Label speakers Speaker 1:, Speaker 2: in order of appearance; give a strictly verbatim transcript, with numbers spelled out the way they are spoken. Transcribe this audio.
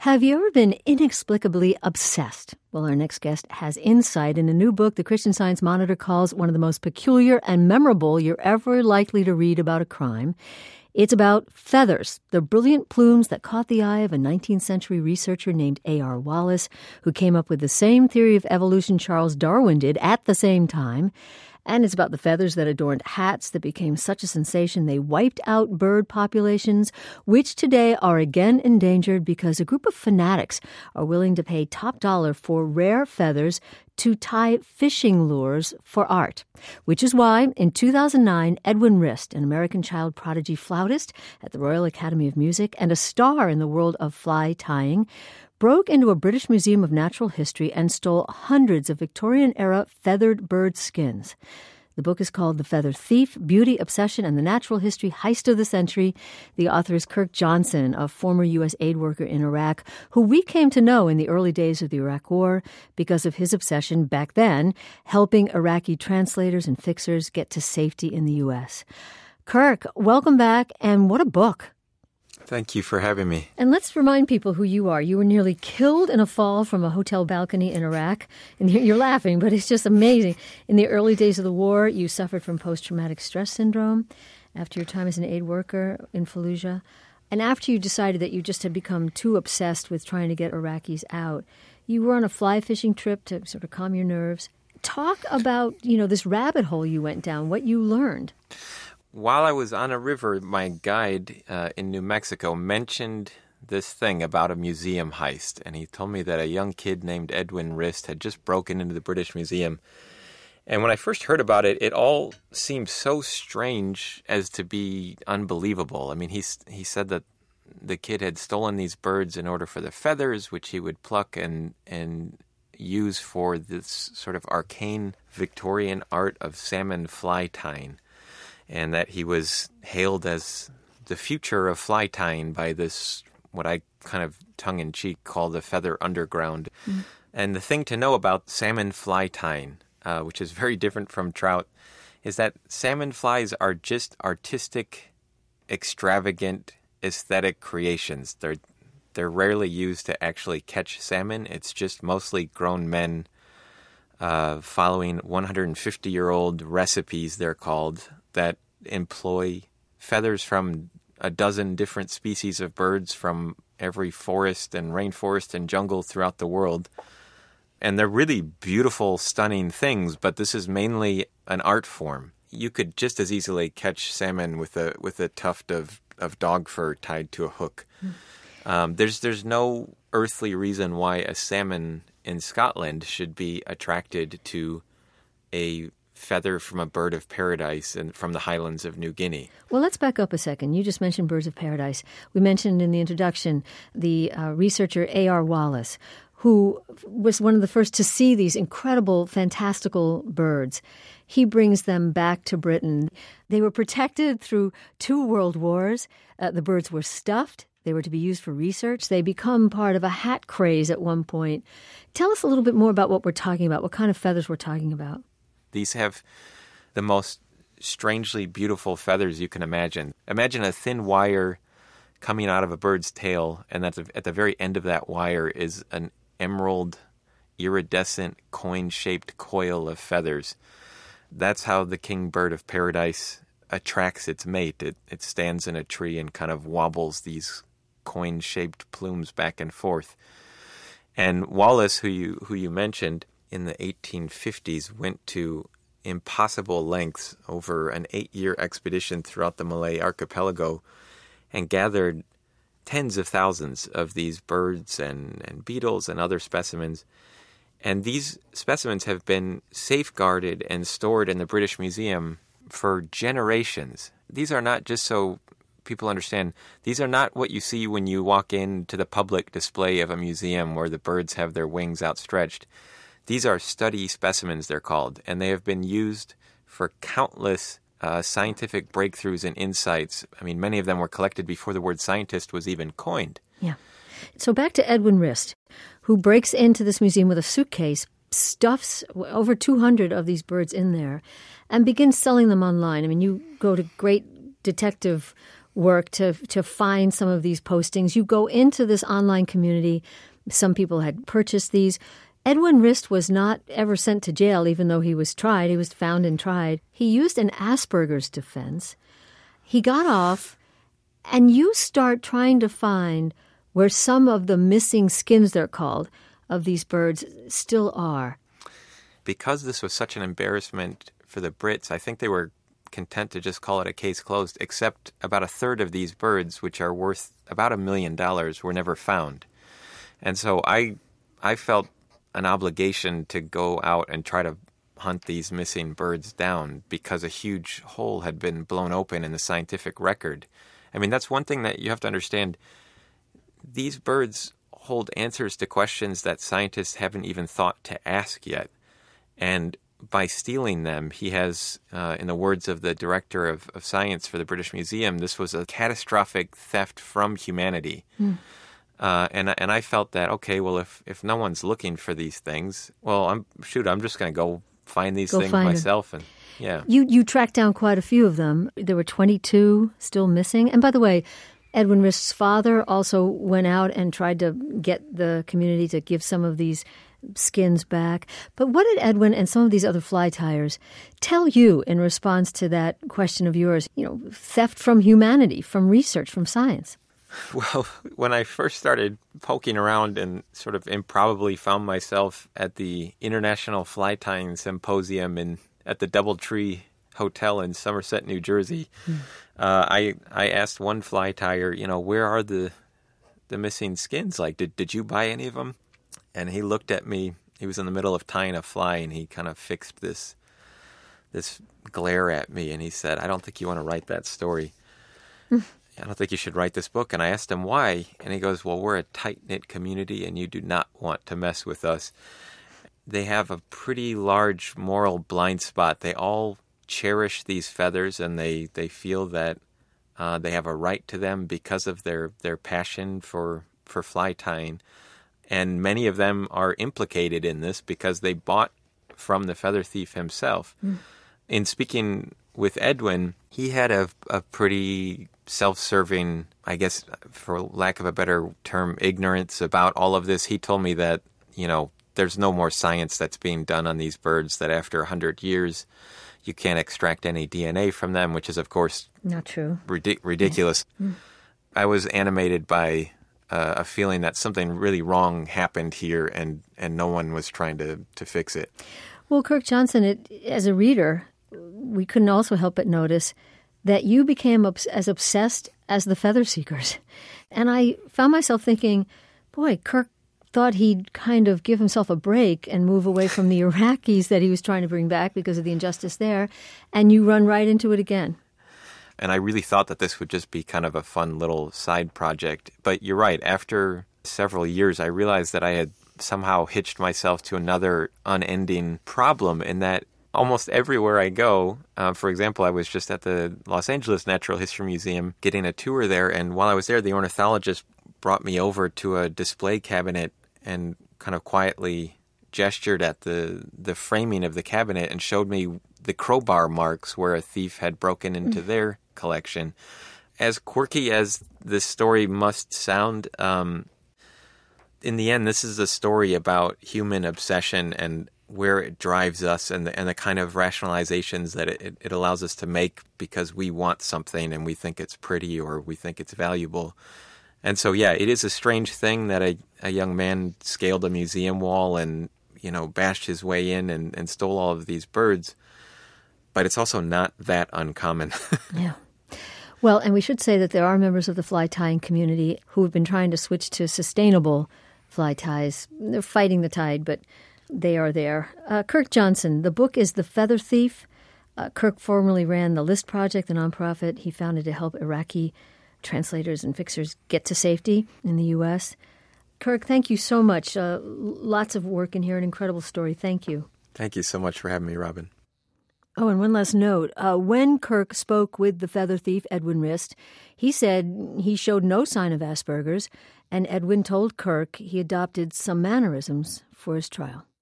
Speaker 1: Have you ever been inexplicably obsessed? Well, our next guest has insight in a new book the Christian Science Monitor calls one of the most peculiar and memorable you're ever likely to read about a crime. It's about feathers, the brilliant plumes that caught the eye of a nineteenth century researcher named A R Wallace, who came up with the same theory of evolution Charles Darwin did at the same time. And it's about the feathers that adorned hats that became such a sensation they wiped out bird populations, which today are again endangered because a group of fanatics are willing to pay top dollar for rare feathers to tie fishing lures for art. Which is why, in two thousand nine, Edwin Rist, an American child prodigy flautist at the Royal Academy of Music and a star in the world of fly tying, broke into a British Museum of Natural History and stole hundreds of Victorian-era feathered bird skins. The book is called The Feather Thief, Beauty, Obsession, and the Natural History Heist of the Century. The author is Kirk Johnson, a former U S aid worker in Iraq, who we came to know in the early days of the Iraq War because of his obsession back then, helping Iraqi translators and fixers get to safety in the U S. Kirk, welcome back, and what a book.
Speaker 2: Thank you for having me.
Speaker 1: And let's remind people who you are. You were nearly killed in a fall from a hotel balcony in Iraq. And you're laughing, but it's just amazing. In the early days of the war, you suffered from post-traumatic stress syndrome after your time as an aid worker in Fallujah. And after you decided that you just had become too obsessed with trying to get Iraqis out, you were on a fly fishing trip to sort of calm your nerves. Talk about, you know, this rabbit hole you went down, what you learned.
Speaker 2: While I was on a river, my guide uh, in New Mexico mentioned this thing about a museum heist, and he told me that a young kid named Edwin Rist had just broken into the British Museum. And when I first heard about it, it all seemed so strange as to be unbelievable. I mean, he, he said that the kid had stolen these birds in order for the feathers, which he would pluck and, and use for this sort of arcane Victorian art of salmon fly tying. And that he was hailed as the future of fly tying by this, what I kind of tongue-in-cheek call the feather underground. Mm. And the thing to know about salmon fly tying, uh, which is very different from trout, is that salmon flies are just artistic, extravagant, aesthetic creations. They're, they're rarely used to actually catch salmon. It's just mostly grown men uh, following one hundred fifty-year-old recipes, they're called, that employ feathers from a dozen different species of birds from every forest and rainforest and jungle throughout the world. And they're really beautiful, stunning things, but this is mainly an art form. You could just as easily catch salmon with a with a tuft of, of dog fur tied to a hook. Mm. Um, there's there's no earthly reason why a salmon in Scotland should be attracted to a feather from a bird of paradise and from the highlands of New Guinea.
Speaker 1: Well, let's back up a second. You just mentioned birds of paradise. We mentioned in the introduction the uh, researcher A R Wallace, who was one of the first to see these incredible, fantastical birds. He brings them back to Britain. They were protected through two world wars. Uh, the birds were stuffed. They were to be used for research. They become part of a hat craze at one point. Tell us a little bit more about what we're talking about, what kind of feathers we're talking about.
Speaker 2: These have the most strangely beautiful feathers you can imagine. Imagine a thin wire coming out of a bird's tail, and at the, at the very end of that wire is an emerald, iridescent, coin-shaped coil of feathers. That's how the king bird of paradise attracts its mate. It, it stands in a tree and kind of wobbles these coin-shaped plumes back and forth. And Wallace, who you who you mentioned, in the eighteen fifties, went to impossible lengths over an eight-year expedition throughout the Malay archipelago and gathered tens of thousands of these birds and, and beetles and other specimens. And these specimens have been safeguarded and stored in the British Museum for generations. These are not, just so people understand, these are not what you see when you walk into the public display of a museum where the birds have their wings outstretched. These are study specimens, they're called, and they have been used for countless uh, scientific breakthroughs and insights. I mean, many of them were collected before the word scientist was even coined.
Speaker 1: Yeah. So back to Edwin Rist, who breaks into this museum with a suitcase, stuffs over two hundred of these birds in there, and begins selling them online. I mean, you go to great detective work to to find some of these postings. You go into this online community. Some people had purchased these. Edwin Rist was not ever sent to jail, even though he was tried. He was found and tried. He used an Asperger's defense. He got off, and you start trying to find where some of the missing skins, they're called, of these birds still are.
Speaker 2: Because this was such an embarrassment for the Brits, I think they were content to just call it a case closed, except about a third of these birds, which are worth about a million dollars, were never found. And so I I felt an obligation to go out and try to hunt these missing birds down because a huge hole had been blown open in the scientific record. I mean, that's one thing that you have to understand. These birds hold answers to questions that scientists haven't even thought to ask yet. And by stealing them, he has, uh, in the words of the director of, of science for the British Museum, this was a catastrophic theft from humanity. Mm. Uh, and and I felt that, okay, well, if, if no one's looking for these things, well, I'm shoot, I'm just going to go find these
Speaker 1: go
Speaker 2: things
Speaker 1: find
Speaker 2: myself.
Speaker 1: Them.
Speaker 2: And yeah,
Speaker 1: you you tracked down quite a few of them. There were twenty-two still missing. And by the way, Edwin Rist's father also went out and tried to get the community to give some of these skins back. But what did Edwin and some of these other fly tyers tell you in response to that question of yours? You know, theft from humanity, from research, from science.
Speaker 2: Well, when I first started poking around and sort of improbably found myself at the International Fly Tying Symposium in at the Doubletree Hotel in Somerset, New Jersey, mm. uh, I I asked one fly tyer, you know, where are the the missing skins? Like, did did you buy any of them? And he looked at me. He was in the middle of tying a fly, and he kind of fixed this this glare at me, and he said, "I don't think you want to write that story." Mm. I don't think you should write this book. And I asked him why. And he goes, well, we're a tight-knit community and you do not want to mess with us. They have a pretty large moral blind spot. They all cherish these feathers and they, they feel that uh, they have a right to them because of their, their passion for, for fly tying. And many of them are implicated in this because they bought from the feather thief himself. Mm. In speaking with Edwin, he had a, a pretty self-serving, I guess, for lack of a better term, ignorance about all of this. He told me that, you know, there's no more science that's being done on these birds, that after one hundred years, you can't extract any D N A from them, which is, of course,
Speaker 1: not true.
Speaker 2: Ridic- ridiculous. Yeah. Mm. I was animated by uh, a feeling that something really wrong happened here and, and no one was trying to, to fix it.
Speaker 1: Well, Kirk Johnson, it, as a reader, we couldn't also help but notice that you became obs- as obsessed as the feather seekers. And I found myself thinking, boy, Kirk thought he'd kind of give himself a break and move away from the Iraqis that he was trying to bring back because of the injustice there, and you run right into it again.
Speaker 2: And I really thought that this would just be kind of a fun little side project. But you're right, after several years, I realized that I had somehow hitched myself to another unending problem in that almost everywhere I go, uh, for example, I was just at the Los Angeles Natural History Museum getting a tour there, and while I was there, the ornithologist brought me over to a display cabinet and kind of quietly gestured at the, the framing of the cabinet and showed me the crowbar marks where a thief had broken into mm. their collection. As quirky as this story must sound, um, in the end, this is a story about human obsession and where it drives us and the, and the kind of rationalizations that it, it allows us to make because we want something and we think it's pretty or we think it's valuable. And so, yeah, it is a strange thing that a, a young man scaled a museum wall and, you know, bashed his way in and, and stole all of these birds. But it's also not that uncommon.
Speaker 1: Yeah. Well, and we should say that there are members of the fly tying community who have been trying to switch to sustainable fly ties. They're fighting the tide, but they are there. Uh, Kirk Johnson, the book is The Feather Thief. Uh, Kirk formerly ran the List Project, the nonprofit he founded to help Iraqi translators and fixers get to safety in the U S. Kirk, thank you so much. Uh, lots of work in here, an incredible story. Thank you.
Speaker 2: Thank you so much for having me, Robin.
Speaker 1: Oh, and one last note. Uh, when Kirk spoke with the feather thief, Edwin Rist, he said he showed no sign of Asperger's, and Edwin told Kirk he adopted some mannerisms for his trial.